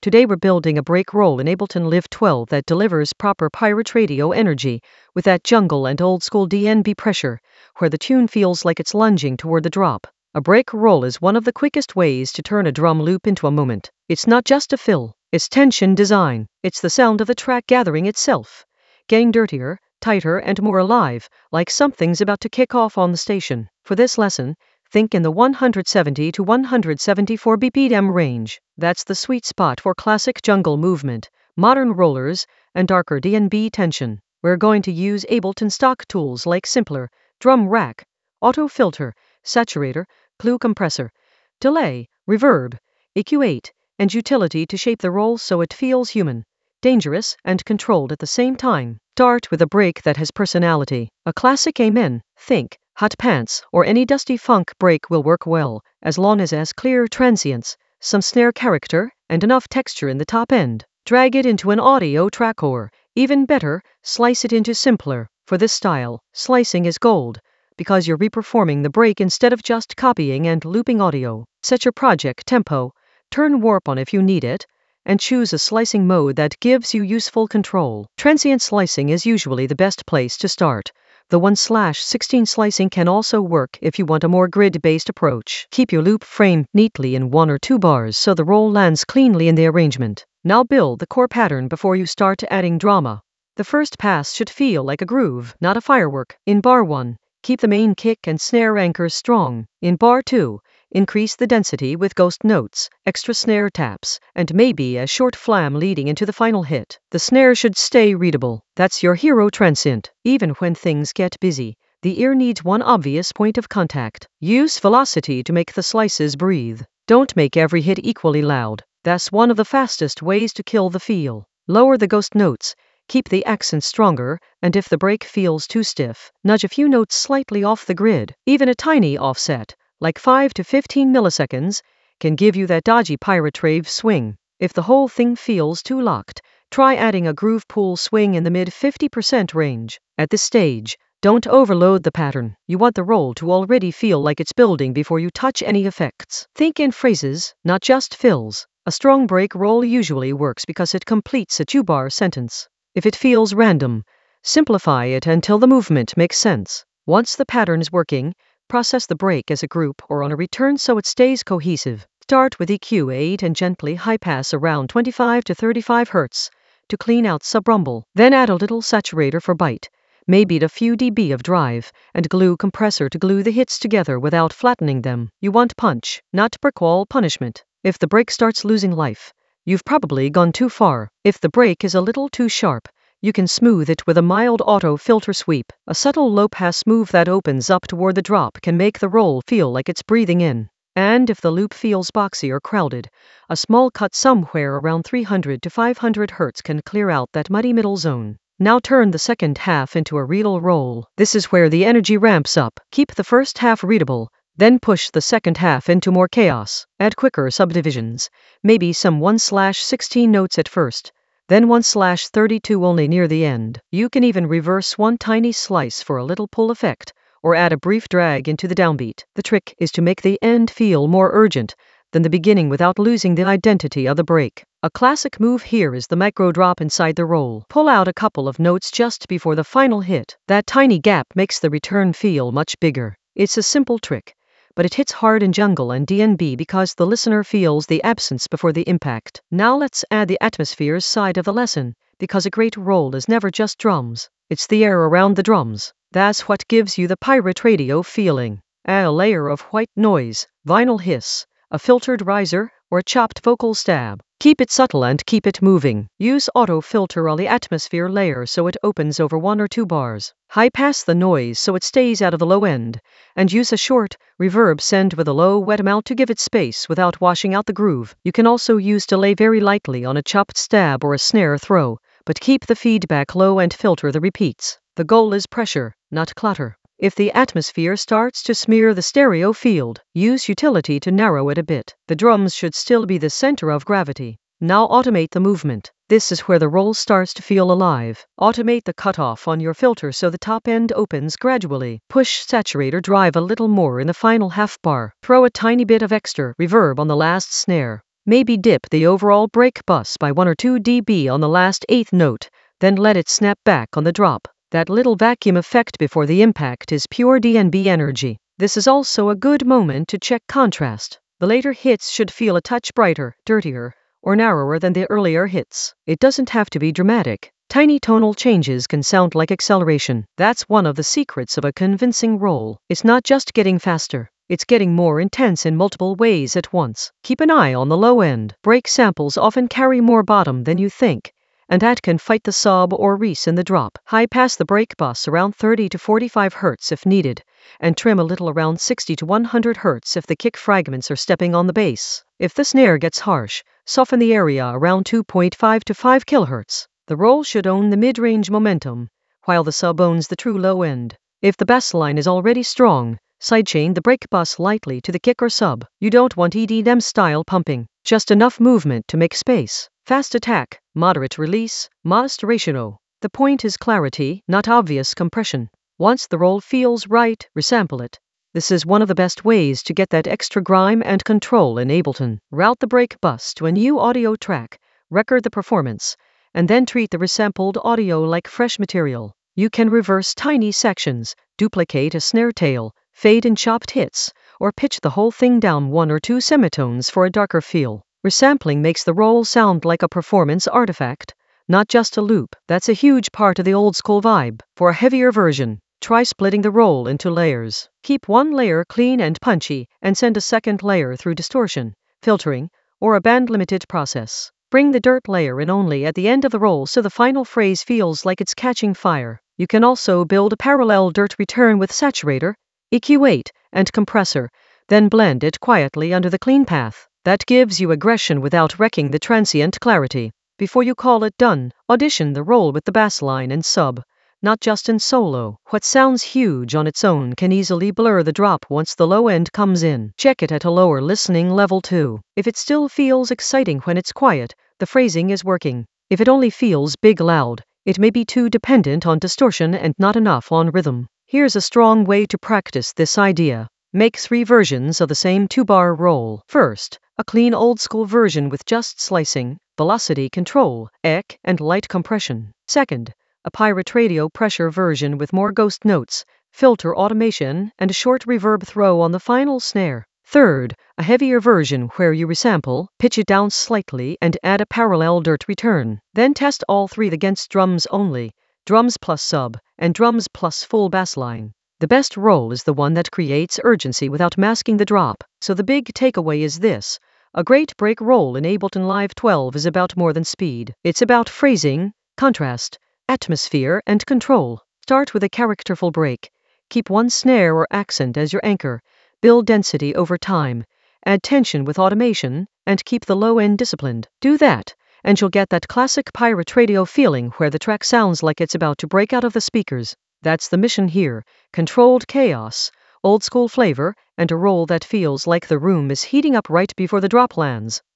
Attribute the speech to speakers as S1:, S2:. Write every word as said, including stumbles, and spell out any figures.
S1: Today we're building a break roll in Ableton Live twelve that delivers proper pirate radio energy with that jungle and old school D N B pressure, where the tune feels like it's lunging toward the drop. A break roll is one of the quickest ways to turn a drum loop into a moment. It's not just a fill, it's tension design. It's the sound of the track gathering itself, getting dirtier, tighter and more alive, like something's about to kick off on the station. For this lesson, think in the one hundred seventy to one hundred seventy-four B P M range. That's the sweet spot for classic jungle movement, modern rollers, and darker D N B tension. We're going to use Ableton stock tools like Simpler, Drum Rack, Auto Filter, Saturator, Glue Compressor, Delay, Reverb, E Q eight, and Utility to shape the roll so it feels human, dangerous, and controlled at the same time. Start with a break that has personality. A classic Amen, Think, Hot Pants, or any dusty funk break will work well, as long as it has clear transients, some snare character, and enough texture in the top end. Drag it into an audio track or, even better, slice it into Simpler. For this style, slicing is gold, because you're reperforming the break instead of just copying and looping audio. Set your project tempo, turn warp on if you need it, and choose a slicing mode that gives you useful control. Transient slicing is usually the best place to start. The one slash sixteen slicing can also work if you want a more grid-based approach. Keep your loop framed neatly in one or two bars so the roll lands cleanly in the arrangement. Now build the core pattern before you start adding drama. The first pass should feel like a groove, not a firework. In bar one, keep the main kick and snare anchors strong. In bar two, increase the density with ghost notes, extra snare taps, and maybe a short flam leading into the final hit. The snare should stay readable. That's your hero transient. Even when things get busy, the ear needs one obvious point of contact. Use velocity to make the slices breathe. Don't make every hit equally loud. That's one of the fastest ways to kill the feel. Lower the ghost notes, keep the accent stronger, and if the break feels too stiff, nudge a few notes slightly off the grid. Even a tiny offset, like five to fifteen milliseconds, can give you that dodgy pirate rave swing. If the whole thing feels too locked, try adding a groove pool swing in the mid fifty percent range. At this stage, don't overload the pattern. You want the roll to already feel like it's building before you touch any effects. Think in phrases, not just fills. A strong break roll usually works because it completes a two-bar sentence. If it feels random, simplify it until the movement makes sense. Once the pattern is working, process the break as a group or on a return so it stays cohesive. Start with E Q eight and gently high pass around twenty-five to thirty-five hertz to clean out sub-rumble. Then add a little saturator for bite, maybe a few dB of drive, and glue compressor to glue the hits together without flattening them. You want punch, not brick wall punishment. If the break starts losing life, you've probably gone too far. If the break is a little too sharp, you can smooth it with a mild auto filter sweep. A subtle low-pass move that opens up toward the drop can make the roll feel like it's breathing in. And if the loop feels boxy or crowded, a small cut somewhere around three hundred to five hundred hertz can clear out that muddy middle zone. Now turn the second half into a readable roll. This is where the energy ramps up. Keep the first half readable, then push the second half into more chaos. Add quicker subdivisions, maybe some one slash sixteen notes at first, then one slash thirty-two only near the end. You can even reverse one tiny slice for a little pull effect, or add a brief drag into the downbeat. The trick is to make the end feel more urgent than the beginning without losing the identity of the break. A classic move here is the micro drop inside the roll. Pull out a couple of notes just before the final hit. That tiny gap makes the return feel much bigger. It's a simple trick, but it hits hard in jungle and D N B because the listener feels the absence before the impact. Now let's add the atmospheres side of the lesson, because a great roll is never just drums. It's the air around the drums. That's what gives you the pirate radio feeling. Add a layer of white noise, vinyl hiss, a filtered riser, or a chopped vocal stab. Keep it subtle and keep it moving. Use auto filter on the atmosphere layer so it opens over one or two bars. High pass the noise so it stays out of the low end, and use a short reverb send with a low wet amount to give it space without washing out the groove. You can also use delay very lightly on a chopped stab or a snare throw, but keep the feedback low and filter the repeats. The goal is pressure, not clutter. If the atmosphere starts to smear the stereo field, use utility to narrow it a bit. The drums should still be the center of gravity. Now automate the movement. This is where the roll starts to feel alive. Automate the cutoff on your filter so the top end opens gradually. Push saturator drive a little more in the final half bar. Throw a tiny bit of extra reverb on the last snare. Maybe dip the overall break bus by one or two decibels on the last eighth note, then let it snap back on the drop. That little vacuum effect before the impact is pure D N B energy. This is also a good moment to check contrast. The later hits should feel a touch brighter, dirtier, or narrower than the earlier hits. It doesn't have to be dramatic. Tiny tonal changes can sound like acceleration. That's one of the secrets of a convincing roll. It's not just getting faster. It's getting more intense in multiple ways at once. Keep an eye on the low end. Break samples often carry more bottom than you think, and that can fight the sub or res in the drop. High pass the break bus around thirty to forty-five hertz if needed, and trim a little around sixty to one hundred hertz if the kick fragments are stepping on the bass. If the snare gets harsh, soften the area around two point five to five kilohertz. The roll should own the mid-range momentum, while the sub owns the true low end. If the bass line is already strong, sidechain the break bus lightly to the kick or sub. You don't want E D M style pumping, just enough movement to make space. Fast attack, moderate release, modest ratio. The point is clarity, not obvious compression. Once the roll feels right, resample it. This is one of the best ways to get that extra grime and control in Ableton. Route the break bus to a new audio track, record the performance, and then treat the resampled audio like fresh material. You can reverse tiny sections, duplicate a snare tail, fade in chopped hits, or pitch the whole thing down one or two semitones for a darker feel. Resampling makes the roll sound like a performance artifact, not just a loop. That's a huge part of the old school vibe. For a heavier version, try splitting the roll into layers. Keep one layer clean and punchy, and send a second layer through distortion, filtering, or a band-limited process. Bring the dirt layer in only at the end of the roll so the final phrase feels like it's catching fire. You can also build a parallel dirt return with saturator, E Q eight, and compressor, then blend it quietly under the clean path. That gives you aggression without wrecking the transient clarity. Before you call it done, audition the roll with the bass line and sub, not just in solo. What sounds huge on its own can easily blur the drop once the low end comes in. Check it at a lower listening level too. If it still feels exciting when it's quiet, the phrasing is working. If it only feels big loud, it may be too dependent on distortion and not enough on rhythm. Here's a strong way to practice this idea. Make three versions of the same two-bar roll. First, a clean old-school version with just slicing, velocity control, E Q, and light compression. Second, a Pirate Radio pressure version with more ghost notes, filter automation, and a short reverb throw on the final snare. Third, a heavier version where you resample, pitch it down slightly, and add a parallel dirt return. Then test all three against drums only, drums plus sub, and drums plus full bass line. The best roll is the one that creates urgency without masking the drop. So the big takeaway is this. A great break roll in Ableton Live twelve is about more than speed. It's about phrasing, contrast, atmosphere, and control. Start with a characterful break. Keep one snare or accent as your anchor. Build density over time. Add tension with automation, and keep the low end disciplined. Do that, and you'll get that classic Pirate Radio feeling where the track sounds like it's about to break out of the speakers. That's the mission here. Controlled chaos, old school flavor, and a roll that feels like the room is heating up right before the drop lands.